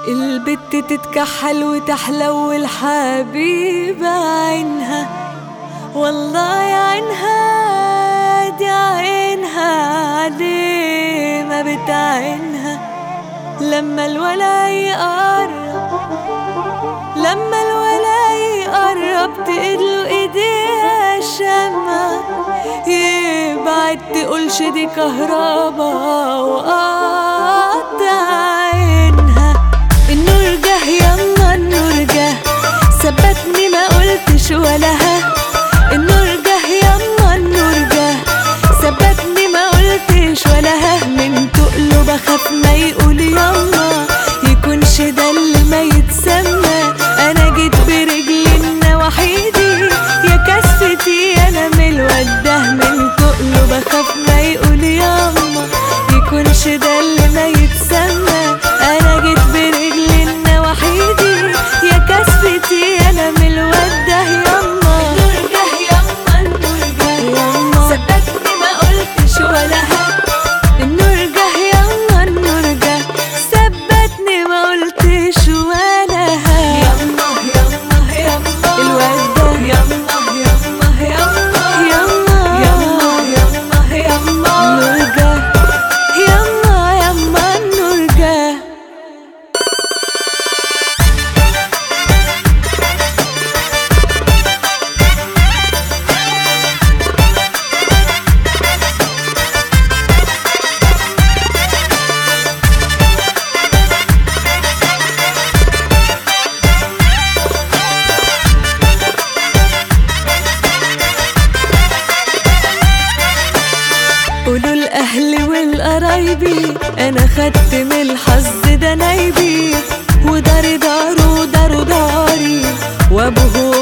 البت تتكحل وتحلو الحبيبة عينها، والله يا عينها دي عينها عليه ما بتعينها. لما الولا يقرب تقله ايديها شمع، يبعد تقولش دي كهربا وقطع عينها. النور جه يما النور جه، ثبتني ما قلتش ولا ها. النور جه يما النور جه، ثبتني ما قلتش ولا ها. من تقله بخاف ما يقول يلا، يكونش ده اللي ما يتسمى. انا جيت برجلي النواحيدي يا كستي انا من الواد ده. من تقله بخاف ما يقول يلا، يكونش ده اللي ما يتسمى. انا جيت برجلي النواحيدي يا كستي انا من الواد ده. يما النور جه يما النور جه، يما ثبتني ما قلتش ولا ها. النور جه يما النور جه، ثبتني ما قلتش ولا ها. يما يما يما الواد ده، يما يما يما يما يما يما النور جه، يما يما النور جه. قولوا الأهل والقرايبي أنا خدت من الحظ ده نايبي، وداري داره وداره داري، وأبوه